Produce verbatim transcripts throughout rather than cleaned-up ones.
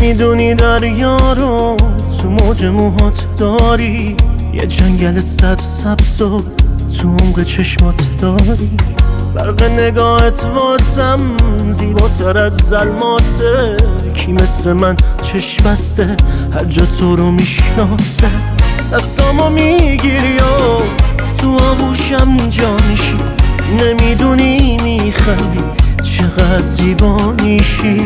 نمیدونی دریا رو تو موج موهات داری، یه جنگل سبز و تو عمق چشمات داری. برق نگاهت واسم زیباتر از الماسه، کی مثل من چشم بسته هر جا تو رو میشناسه. دستامو میگیری و تو آغوشم جا میشی، نمیدونی میخندی چقدر زیبا میشی.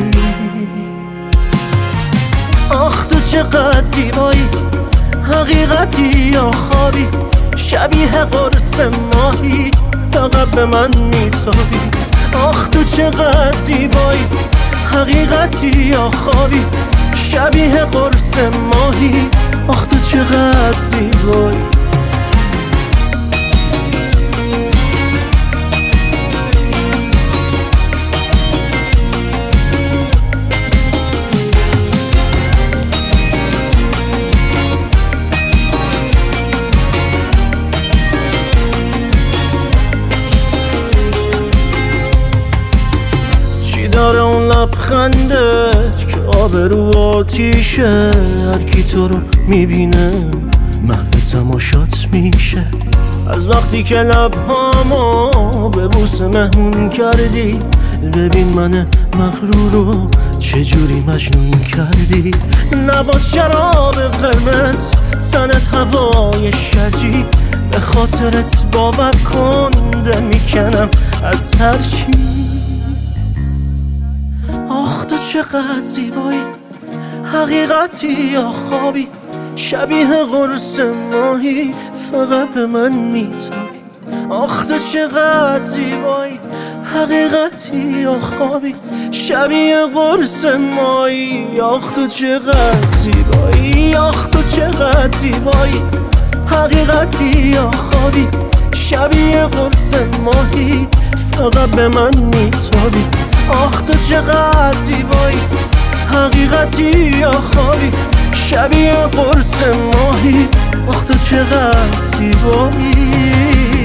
آخ تو چقدر زیبایی، حقیقتی یا خوابی، شبیه قرص ماهی فقط به من میتابی. آخ تو چقدر زیبایی، حقیقتی یا خوابی، شبیه قرص ماهی. آخ تو چقدر زیبایی. داره اون لبخندت که آبرو آتیشه، هر کی تو رو میبینه محو تماشات میشه. از وقتی که لبهامو به بوسه مهمون کردی، ببین من مغرور رو چجوری مجنون کردی. لبات شراب قرمز، تنت هوای شجی، به خاطرت باور کن دل میکنم از هر چی. آخ تو چقدر زیبایی، حقیقتی یا خوابی، شبیه قرص ماهی فقط به من میتابی. آخ تو چقدر زیبایی، حقیقتی یا خوابی، شبیه قرص ماهی. آخ تو چقدر زیبایی، آخ تو چقدر زیبایی، حقیقتی یا خوابی، شبیه قرص ماهی فقط به من میتابی. آخ تو چقدر زیبایی، حقیقتی یا خوابی، شبیه قرص ماهی. آخ تو چقدر زیبایی.